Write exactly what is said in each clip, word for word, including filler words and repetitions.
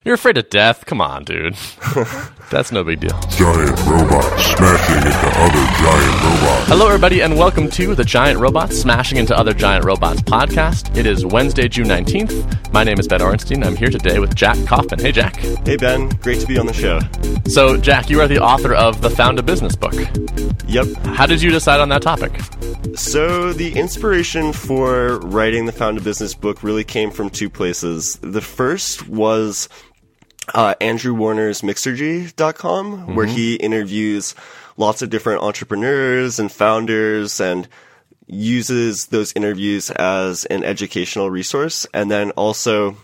You're afraid of death? Come on, dude. That's no big deal. Giant robots smashing into other giant robots. Hello, everybody, and welcome to the Giant Robots Smashing into Other Giant Robots podcast. It is Wednesday, June nineteenth. My name is Ben Orenstein. I'm here today with Jack Kaufman. Hey, Jack. Hey, Ben. Great to be on the show. So, Jack, you are the author of the Found a Business book. Yep. How did you decide on that topic? So, the inspiration for writing the Found a Business book really came from two places. The first was Uh, Andrew Warner's Mixergy dot com, mm-hmm. where he interviews lots of different entrepreneurs and founders and uses those interviews as an educational resource. And then also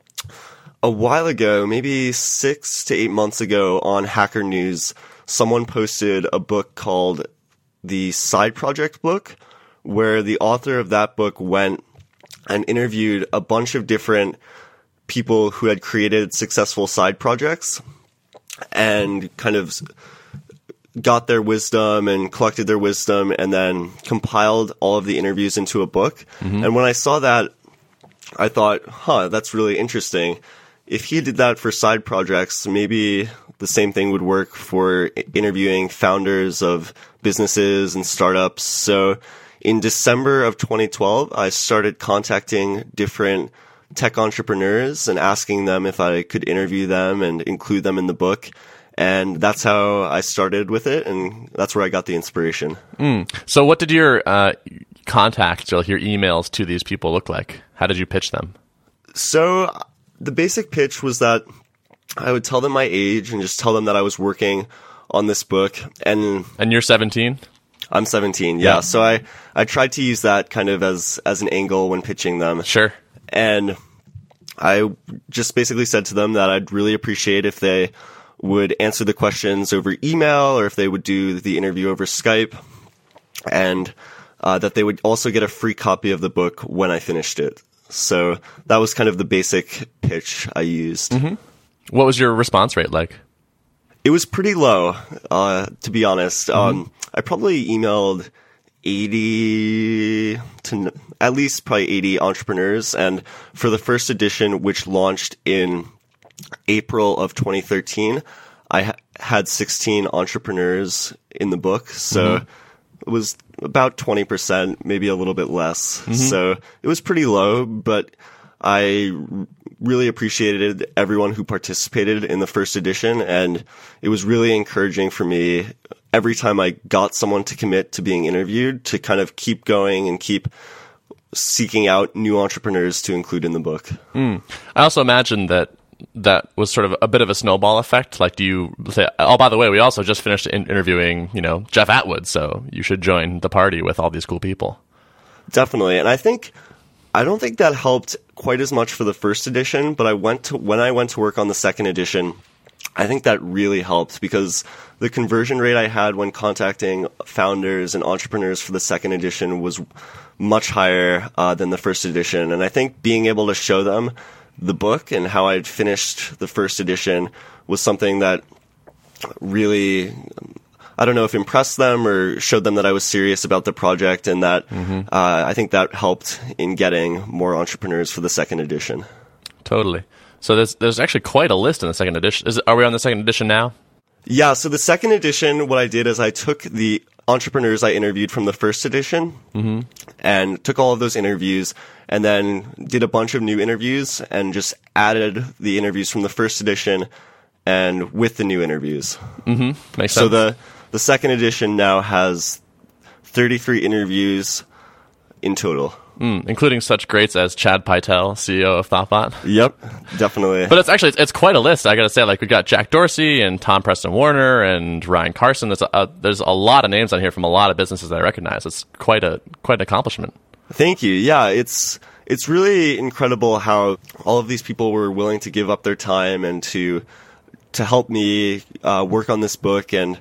a while ago, maybe six to eight months ago on Hacker News, someone posted a book called The Side Project Book, where the author of that book went and interviewed a bunch of different people who had created successful side projects and kind of got their wisdom and collected their wisdom and then compiled all of the interviews into a book. Mm-hmm. And when I saw that, I thought, huh, that's really interesting. If he did that for side projects, maybe the same thing would work for interviewing founders of businesses and startups. So in December of twenty twelve, I started contacting different tech entrepreneurs and asking them if I could interview them and include them in the book. And that's how I started with it, and that's where I got the inspiration. Mm. So what did your uh, contacts or your emails to these people look like? How did you pitch them? So the basic pitch was that I would tell them my age and just tell them that I was working on this book. And and you're seventeen? I'm seventeen, yeah. yeah. So I, I tried to use that kind of as, as an angle when pitching them. Sure. And I just basically said to them that I'd really appreciate if they would answer the questions over email or if they would do the interview over Skype, and uh, that they would also get a free copy of the book when I finished it. So that was kind of the basic pitch I used. Mm-hmm. What was your response rate like? It was pretty low, uh, to be honest. Mm-hmm. Um, I probably emailed eighty to at least probably eighty entrepreneurs. And for the first edition, which launched in April of twenty thirteen, I ha- had sixteen entrepreneurs in the book. So mm-hmm. it was about twenty percent, maybe a little bit less. Mm-hmm. So it was pretty low, but I really appreciated everyone who participated in the first edition. And it was really encouraging for me every time I got someone to commit to being interviewed to kind of keep going and keep seeking out new entrepreneurs to include in the book. Mm. I also imagine that that was sort of a bit of a snowball effect. Like, do you say, oh, by the way, we also just finished in- interviewing, you know, Jeff Atwood, so you should join the party with all these cool people. Definitely. And I think, I don't think that helped quite as much for the first edition, but I went to, when I went to work on the second edition, I think that really helped because the conversion rate I had when contacting founders and entrepreneurs for the second edition was much higher uh, than the first edition. And I think being able to show them the book and how I'd finished the first edition was something that really, I don't know if impressed them or showed them that I was serious about the project, and that mm-hmm. uh, I think that helped in getting more entrepreneurs for the second edition. Totally. So there's there's actually quite a list in the second edition. Is, are we on the second edition now? Yeah, so the second edition, what I did is I took the entrepreneurs I interviewed from the first edition mm-hmm. and took all of those interviews and then did a bunch of new interviews and just added the interviews from the first edition and with the new interviews. Mm-hmm. Makes sense. So the, the second edition now has thirty-three interviews in total. Mm, including such greats as Chad Pytel, C E O of Thoughtbot. Yep, definitely. But it's actually, it's, it's quite a list. I got to say, like, we got Jack Dorsey and Tom Preston Warner and Ryan Carson. There's a, a, there's a lot of names on here from a lot of businesses that I recognize. It's quite a quite an accomplishment. Thank you. Yeah, it's it's really incredible how all of these people were willing to give up their time and to to help me uh, work on this book. And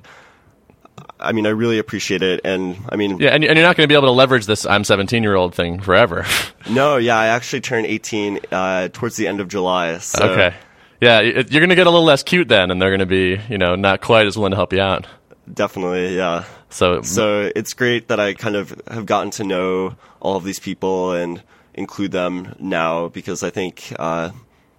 I mean, I really appreciate it. And I mean, yeah, and, and you're not going to be able to leverage this I'm seventeen-year-old thing forever. No, yeah, I actually turned eighteen uh, towards the end of July. So. Okay. Yeah, you're going to get a little less cute then, and they're going to be, you know, not quite as willing to help you out. Definitely, yeah. So, so it's great that I kind of have gotten to know all of these people and include them now, because I think uh,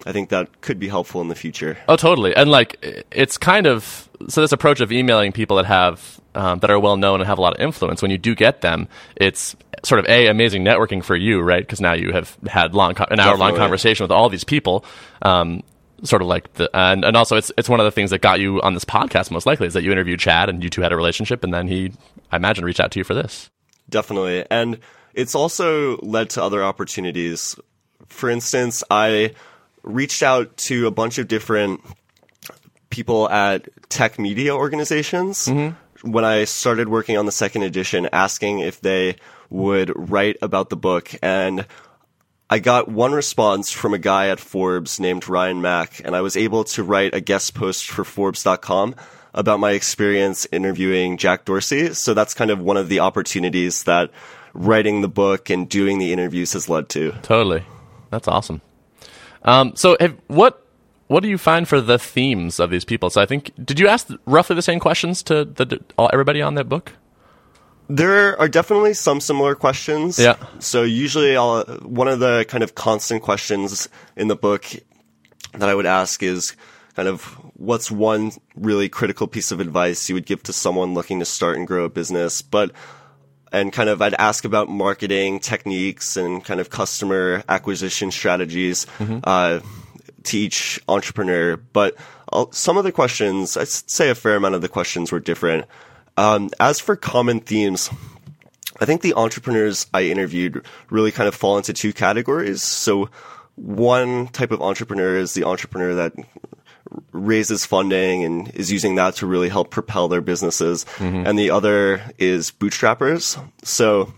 I think that could be helpful in the future. Oh, totally. And like, it's kind of, so this approach of emailing people that have, um, that are well known and have a lot of influence, when you do get them, it's sort of a amazing networking for you, right? Because now you have had long, an hour long conversation with all these people. Um, sort of like the, and, and also it's, it's one of the things that got you on this podcast most likely is that you interviewed Chad and you two had a relationship, and then he, I imagine, reached out to you for this. Definitely. And it's also led to other opportunities. For instance, I reached out to a bunch of different people at tech media organizations mm-hmm. when I started working on the second edition, asking if they would write about the book. And I got one response from a guy at Forbes named Ryan Mack, and I was able to write a guest post for Forbes dot com about my experience interviewing Jack Dorsey. So that's kind of one of the opportunities that writing the book and doing the interviews has led to. Totally. That's awesome. Um, so have, what what do you find for the themes of these people? So I think, did you ask roughly the same questions to the, all, everybody on that book? There are definitely some similar questions. Yeah. So usually I'll, one of the kind of constant questions in the book that I would ask is kind of what's one really critical piece of advice you would give to someone looking to start and grow a business? But, and kind of I'd ask about marketing techniques and kind of customer acquisition strategies mm-hmm. uh, to each entrepreneur. But I'll, some of the questions, I'd say a fair amount of the questions were different. Um, as for common themes, I think the entrepreneurs I interviewed really kind of fall into two categories. So one type of entrepreneur is the entrepreneur that raises funding and is using that to really help propel their businesses. Mm-hmm. And the other is bootstrappers. So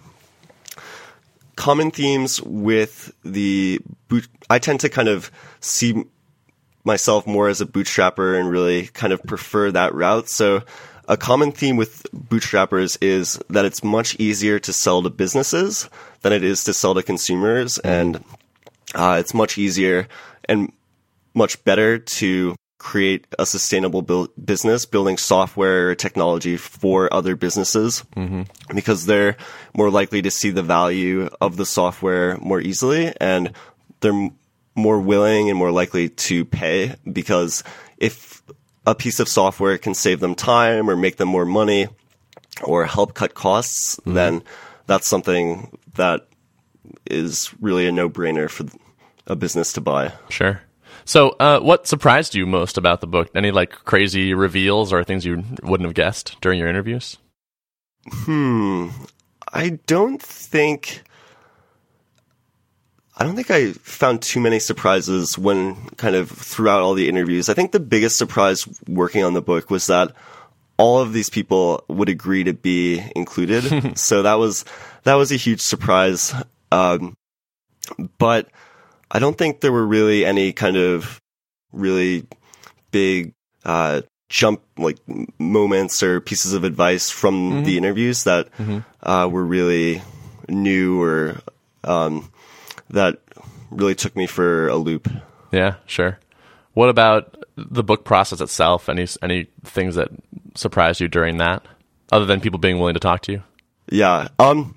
common themes with the boot, I tend to kind of see myself more as a bootstrapper and really kind of prefer that route. So a common theme with bootstrappers is that it's much easier to sell to businesses than it is to sell to consumers. Mm-hmm. And uh, it's much easier and much better to create a sustainable build business, building software or technology for other businesses mm-hmm. because they're more likely to see the value of the software more easily, and they're more willing and more likely to pay, because if a piece of software can save them time or make them more money or help cut costs, mm-hmm. then that's something that is really a no-brainer for a business to buy. Sure. So uh, what surprised you most about the book? Any like crazy reveals or things you wouldn't have guessed during your interviews? Hmm. I don't think... I don't think I found too many surprises when kind of throughout all the interviews. I think the biggest surprise working on the book was that all of these people would agree to be included. So that was, that was a huge surprise. Um, but I don't think there were really any kind of really big, uh, jump like moments or pieces of advice from mm-hmm. the interviews that, mm-hmm. uh, were really new or, um, that really took me for a loop. Yeah, sure. What about the book process itself? Any any things that surprised you during that, other than people being willing to talk to you? Yeah. Um,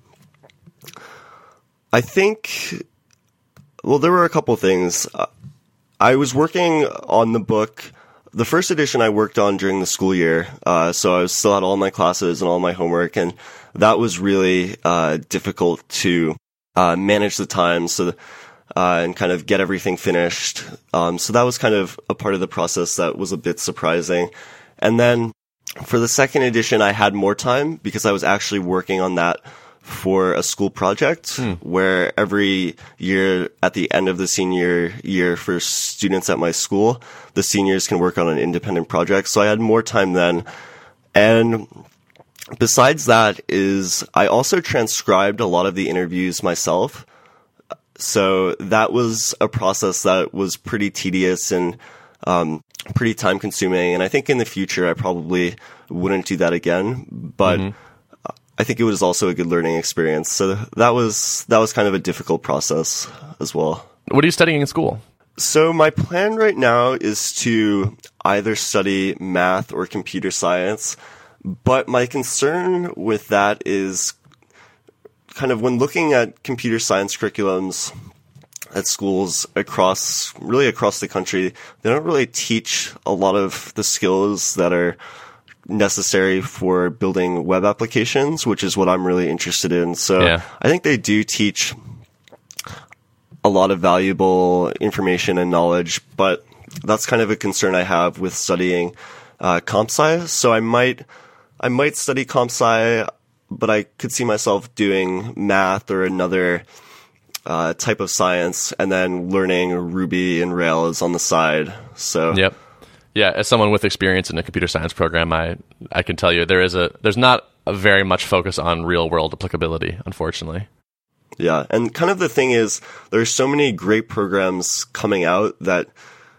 I think, well, there were a couple things. Uh, I was working on the book. The first edition I worked on during the school year, uh, so I was still had all my classes and all my homework, and that was really uh, difficult to Uh, manage the time so uh, and kind of get everything finished. Um, so that was kind of a part of the process that was a bit surprising. And then for the second edition, I had more time because I was actually working on that for a school project hmm. where every year at the end of the senior year for students at my school, the seniors can work on an independent project. So I had more time then. And besides that is I also transcribed a lot of the interviews myself. So that was a process that was pretty tedious and um, pretty time consuming. And I think in the future, I probably wouldn't do that again. But mm-hmm. I think it was also a good learning experience. So that was, that was kind of a difficult process as well. What are you studying in school? So my plan right now is to either study math or computer science. But my concern with that is kind of when looking at computer science curriculums, at schools across, really across the country, they don't really teach a lot of the skills that are necessary for building web applications, which is what I'm really interested in. So Yeah. I think they do teach a lot of valuable information and knowledge, but that's kind of a concern I have with studying uh, comp sci. So I might, I might study comp sci, but I could see myself doing math or another uh, type of science, and then learning Ruby and Rails on the side. So Yep. Yeah, as someone with experience in a computer science program, I I can tell you there is a there's not a very much focus on real world applicability, unfortunately. yeah, and kind of the thing is, there's so many great programs coming out that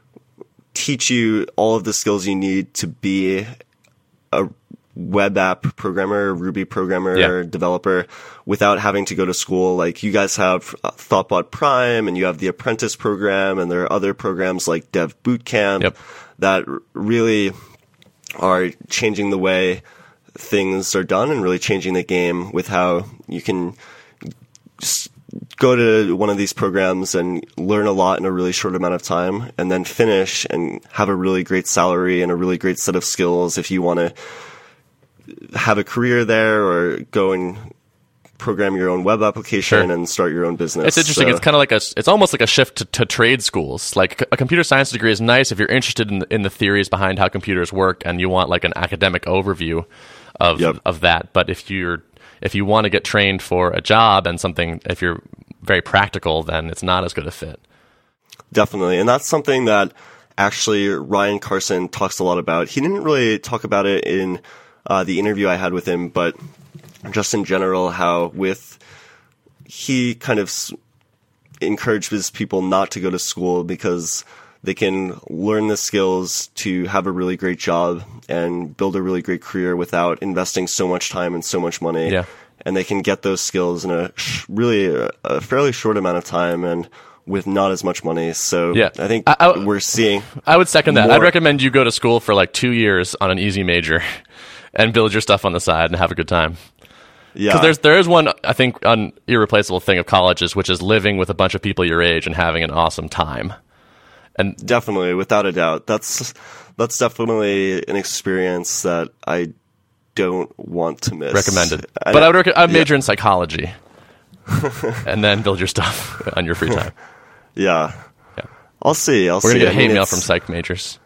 teach you all of the skills you need to be a web app programmer, Ruby programmer, Yeah. developer without having to go to school. Like, you guys have uh, Thoughtbot Prime, and you have the Apprentice program, and there are other programs like Dev Bootcamp Yep. that r- really are changing the way things are done and really changing the game with how you can s- go to one of these programs and learn a lot in a really short amount of time, and then finish and have a really great salary and a really great set of skills if you want to have a career there or go and program your own web application Sure. and start your own business. It's interesting. So- It's kind of like a, it's almost like a shift to, to trade schools. Like a computer science degree is nice if you're interested in, in the theories behind how computers work and you want like an academic overview of Yep. of that. But if you're if you want to get trained for a job and something, if you're very practical, then it's not as good a fit. Definitely. And that's something that actually Ryan Carson talks a lot about. He didn't really talk about it in uh, the interview I had with him, but just in general, how with he kind of s- encourages people not to go to school because they can learn the skills to have a really great job and build a really great career without investing so much time and so much money. Yeah. And they can get those skills in a sh- really a, a fairly short amount of time and with not as much money. So Yeah. I think I- I- we're seeing I would second that. More- I'd recommend you go to school for like two years on an easy major and build your stuff on the side and have a good time. yeah. Because there's there is one, I think, an irreplaceable thing of colleges, which is living with a bunch of people your age and having an awesome time. And Definitely, without a doubt. That's that's definitely an experience that I don't want to miss. recommended. I- But I would rec- I'd major yeah. in psychology and then build your stuff on your free time. Yeah. Yeah. I'll see. I'll We're see. going to get I hate mean, mail it's- from psych majors.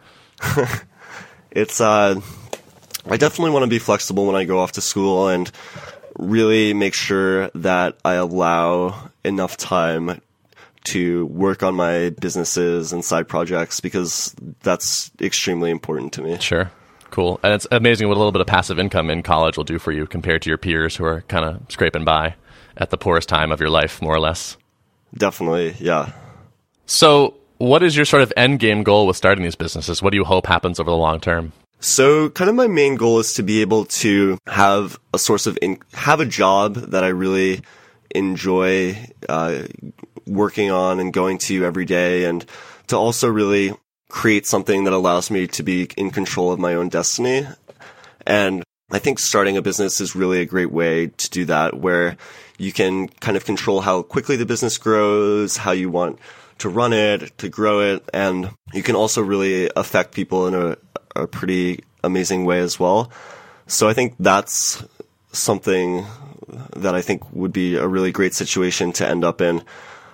It's uh I definitely want to be flexible when I go off to school and really make sure that I allow enough time to work on my businesses and side projects, because that's extremely important to me. Sure. Cool. And it's amazing what a little bit of passive income in college will do for you compared to your peers who are kind of scraping by at the poorest time of your life, more or less. Definitely, yeah. So what is your sort of end game goal with starting these businesses? What do you hope happens over the long term? So kind of my main goal is to be able to have a source of in- have a job that I really enjoy uh, working on and going to every day, and to also really create something that allows me to be in control of my own destiny. And I think starting a business is really a great way to do that, where you can kind of control how quickly the business grows, how you want to run it, to grow it, and you can also really affect people in a, a pretty amazing way as well. So I think that's something that I think would be a really great situation to end up in.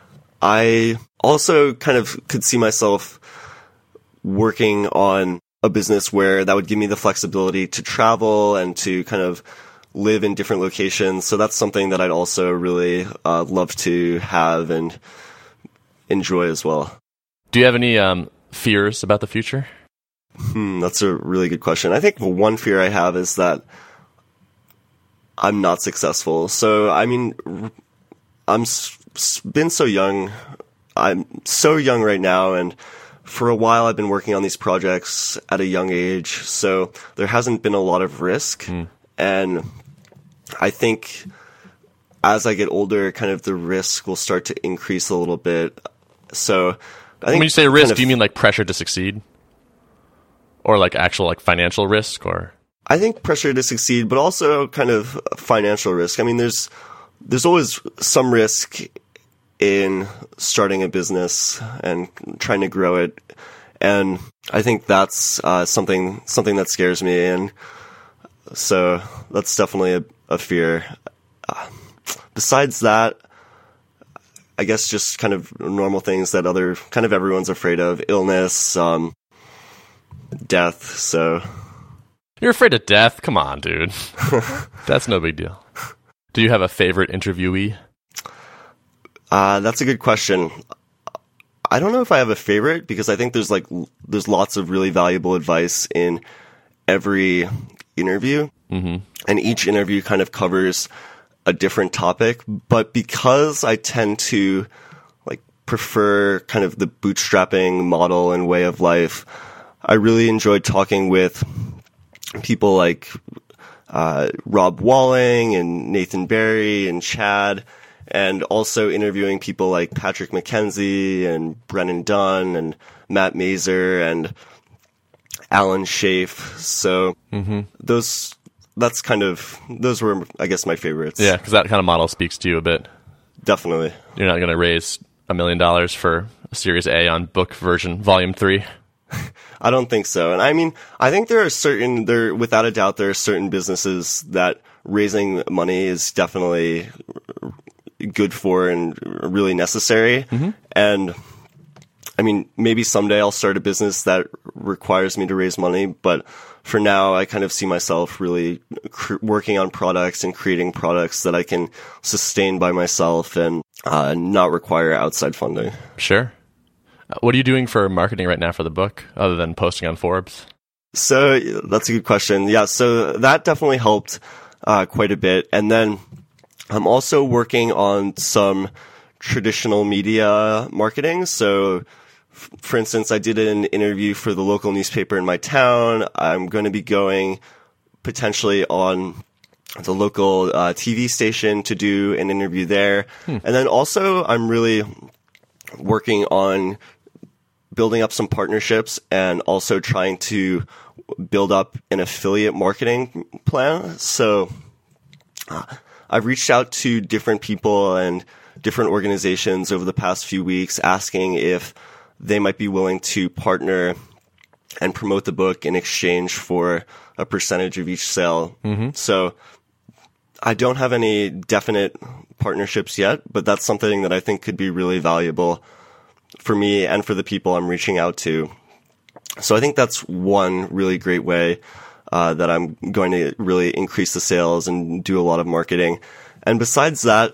I also kind of could see myself working on a business where that would give me the flexibility to travel and to kind of live in different locations. So that's something that I'd also really uh, love to have and enjoy as well. Do you have any um, fears about the future? Hmm, that's a really good question. I think the one fear I have is that I'm not successful. So, I mean, I'm s- s- been so young. I'm so young right now, and for a while I've been working on these projects at a young age. So there hasn't been a lot of risk. Mm. And I think as I get older, kind of the risk will start to increase a little bit. So I think When you say risk, kind of- do you mean like pressure to succeed? Or like actual like financial risk? Or I think pressure to succeed, but also kind of financial risk. I mean, there's there's always some risk in starting a business and trying to grow it. And I think that's uh, something something that scares me, and so that's definitely a, a fear. Uh, besides that, I guess just kind of normal things that other kind of everyone's afraid of: illness, um, death. So you're afraid of death? Come on, dude. That's no big deal. Do you have a favorite interviewee? Uh, that's a good question. I don't know if I have a favorite, because I think there's like there's lots of really valuable advice in every interview, mm-hmm. and each interview kind of covers a different topic. But because I tend to like prefer kind of the bootstrapping model and way of life, I really enjoyed talking with people like uh, Rob Walling and Nathan Barry and Chad, and also interviewing people like Patrick McKenzie and Brennan Dunn and Matt Mazer and Alan Schaaf. So mm-hmm. those, that's kind of, those were, I guess, my favorites. Yeah, because that kind of model speaks to you a bit. Definitely. You're not going to raise a million dollars for a Series A on book version, volume three. I don't think so. And I mean, I think there are certain, there, without a doubt, there are certain businesses that raising money is definitely good for and really necessary. Mm-hmm. And I mean, maybe someday I'll start a business that requires me to raise money, but for now I kind of see myself really cr- working on products and creating products that I can sustain by myself and uh, not require outside funding. Sure. What are you doing for marketing right now for the book, other than posting on Forbes? So that's a good question. Yeah, so that definitely helped uh, quite a bit. And then I'm also working on some traditional media marketing. So, f- for instance, I did an interview for the local newspaper in my town. I'm going to be going potentially on the local uh, T V station to do an interview there. Hmm. And then also I'm really working on building up some partnerships and also trying to build up an affiliate marketing plan. So uh, I've reached out to different people and different organizations over the past few weeks asking if they might be willing to partner and promote the book in exchange for a percentage of each sale. Mm-hmm. So I don't have any definite partnerships yet, but that's something that I think could be really valuable for me and for the people I'm reaching out to. So I think that's one really great way uh, that I'm going to really increase the sales and do a lot of marketing. And besides that,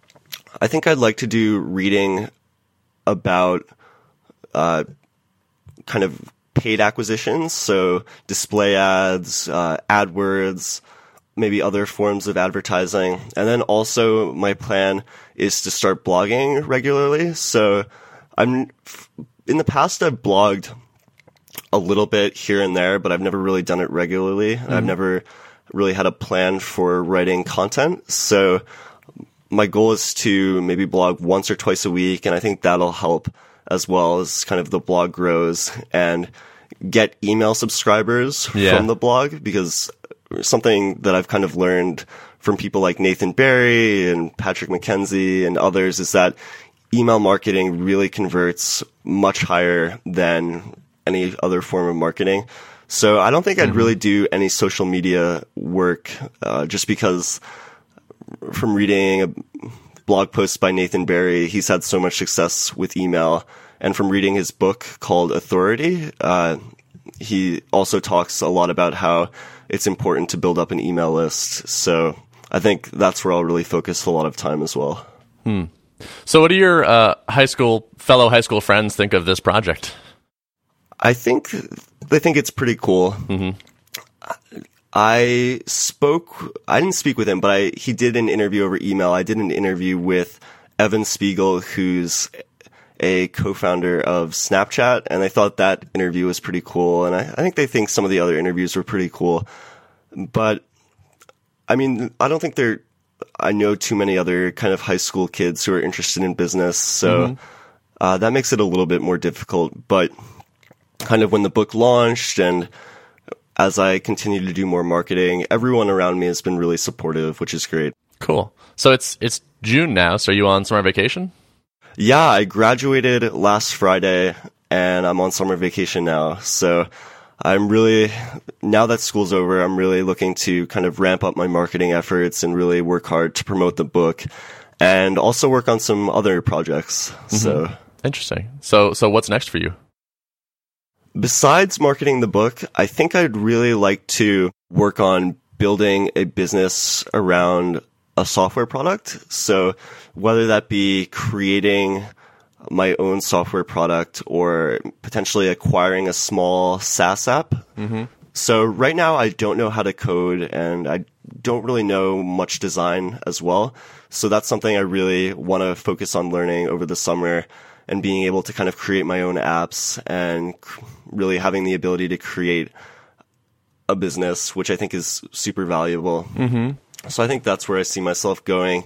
I think I'd like to do reading about uh, kind of paid acquisitions, so display ads, uh, AdWords, maybe other forms of advertising. And then also my plan is to start blogging regularly. So I'm in the past I've blogged a little bit here and there, but I've never really done it regularly. Mm-hmm. I've never really had a plan for writing content. So my goal is to maybe blog once or twice a week, and I think that'll help as well as kind of the blog grows and get email subscribers yeah. from the blog, because something that I've kind of learned from people like Nathan Barry and Patrick McKenzie and others is that email marketing really converts much higher than any other form of marketing. So I don't think I'd mm-hmm. really do any social media work uh, just because from reading a blog post by Nathan Barry, he's had so much success with email. And from reading his book called Authority, uh, he also talks a lot about how it's important to build up an email list. So I think that's where I'll really focus a lot of time as well. Hmm. So what do your uh, high school, fellow high school friends think of this project? I think they think it's pretty cool. Mm-hmm. I spoke, I didn't speak with him, but I, he did an interview over email. I did an interview with Evan Spiegel, who's a co-founder of Snapchat, and I thought that interview was pretty cool. And I, I think they think some of the other interviews were pretty cool. But, I mean, I don't think they're, I know too many other kind of high school kids who are interested in business, so mm-hmm. uh, that makes it a little bit more difficult. But kind of when the book launched and as I continue to do more marketing, everyone around me has been really supportive, which is great. Cool. So it's it's June now, so are you on summer vacation? Yeah, I graduated last Friday, and I'm on summer vacation now. So I'm really, now that school's over, I'm really looking to kind of ramp up my marketing efforts and really work hard to promote the book and also work on some other projects. Mm-hmm. So interesting. So, so what's next for you? Besides marketing the book, I think I'd really like to work on building a business around a software product. So whether that be creating my own software product or potentially acquiring a small SaaS app. Mm-hmm. So right now I don't know how to code and I don't really know much design as well. So that's something I really want to focus on learning over the summer and being able to kind of create my own apps and really having the ability to create a business, which I think is super valuable. Mm-hmm. So I think that's where I see myself going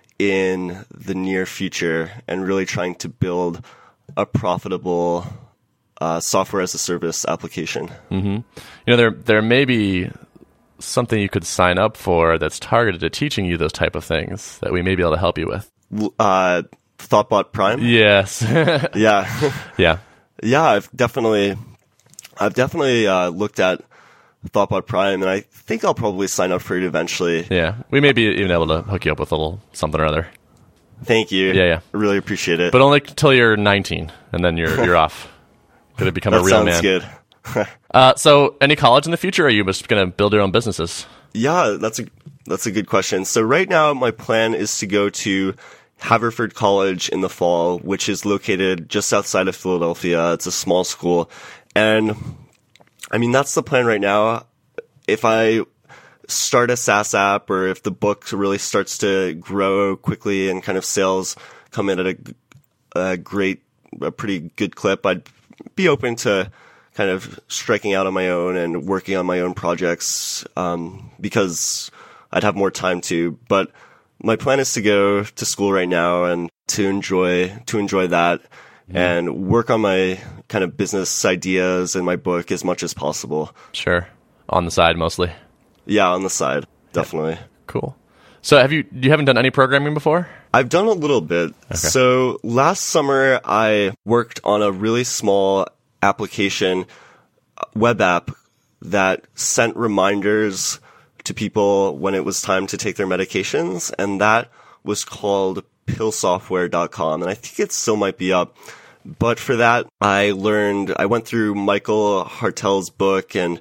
in the near future and really trying to build a profitable uh, software as a service application. Mm-hmm. You know, there there may be something you could sign up for that's targeted at teaching you those type of things that we may be able to help you with. Uh, Thoughtbot Prime? Yes. yeah. Yeah. Yeah, I've definitely, I've definitely uh, looked at Thoughtbot Prime, and I think I'll probably sign up for it eventually. Yeah, we may be even able to hook you up with a little something or other. Thank you. Yeah, yeah. I really appreciate it. But only until you're nineteen, and then you're you're off. Going to become that a real man. Sounds good. uh, so, any college in the future, or are you just going to build your own businesses? Yeah, that's a that's a good question. So right now, my plan is to go to Haverford College in the fall, which is located just outside of Philadelphia. It's a small school, and I mean, that's the plan right now. If I start a SaaS app or if the book really starts to grow quickly and kind of sales come in at a, a great, a pretty good clip, I'd be open to kind of striking out on my own and working on my own projects, um, because I'd have more time to. But my plan is to go to school right now and to enjoy, to enjoy that. And work on my kind of business ideas and my book as much as possible. Sure. On the side, mostly. Yeah, on the side. Definitely. Yeah. Cool. So have you, you haven't done any programming before? I've done a little bit. Okay. So last summer, I worked on a really small application, web app that sent reminders to people when it was time to take their medications. And that was called pill software dot com. And I think it still might be up. But for that, I learned, I went through Michael Hartel's book, and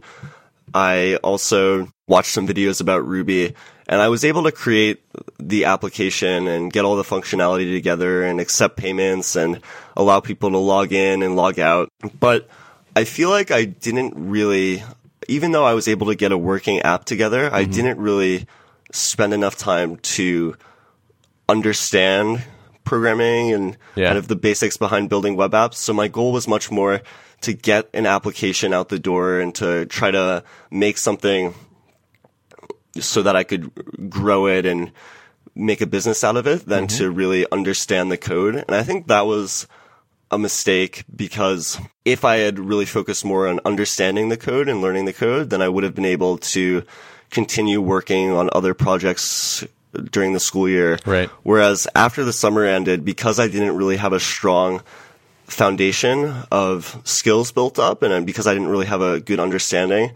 I also watched some videos about Ruby, and I was able to create the application and get all the functionality together and accept payments and allow people to log in and log out. But I feel like I didn't really, even though I was able to get a working app together, mm-hmm. I didn't really spend enough time to understand programming and yeah. kind of the basics behind building web apps. So my goal was much more to get an application out the door and to try to make something so that I could grow it and make a business out of it than mm-hmm. to really understand the code. And I think that was a mistake, because if I had really focused more on understanding the code and learning the code, then I would have been able to continue working on other projects during the school year. Right. Whereas after the summer ended, because I didn't really have a strong foundation of skills built up, and because I didn't really have a good understanding,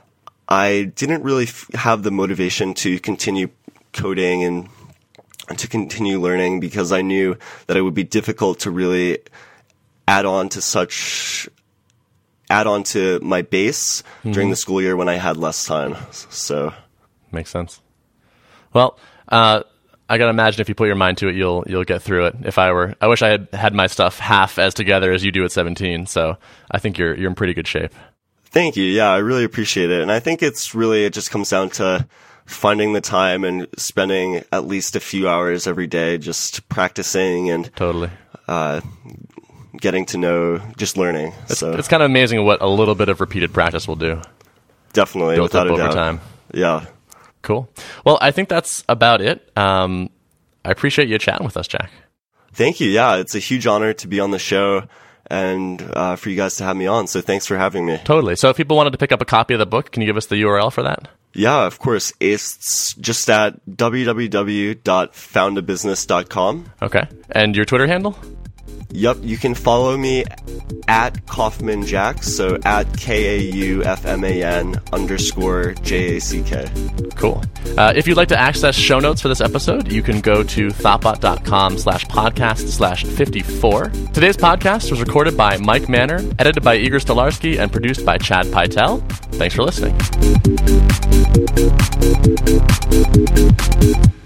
I didn't really f- have the motivation to continue coding and, and to continue learning, because I knew that it would be difficult to really add on to such add on to my base mm-hmm. during the school year when I had less time. So makes sense. Well, uh, I gotta imagine if you put your mind to it, you'll you'll get through it. If I were, I wish I had had my stuff half as together as you do at seventeen. So I think you're you're in pretty good shape. Thank you. Yeah, I really appreciate it, and I think it's really it just comes down to finding the time and spending at least a few hours every day just practicing and totally uh, getting to know, just learning. It's, so it's kind of amazing what a little bit of repeated practice will do. Definitely, built without up a doubt. over time. Yeah. Cool. Well, I think that's about it. Um, I appreciate you chatting with us, Jack. Thank you. Yeah, it's a huge honor to be on the show and uh, for you guys to have me on. So thanks for having me. Totally. So if people wanted to pick up a copy of the book, can you give us the U R L for that? Yeah, of course. It's just at w w w dot found a business dot com. Okay. And your Twitter handle? Yep, you can follow me at Kaufman Jack, so at K A U F M A N underscore J A C K. Cool. Uh, if you'd like to access show notes for this episode, you can go to thoughtbot.com slash podcast slash 54. Today's podcast was recorded by Mike Manor, edited by Igor Stolarski, and produced by Chad Pytel. Thanks for listening.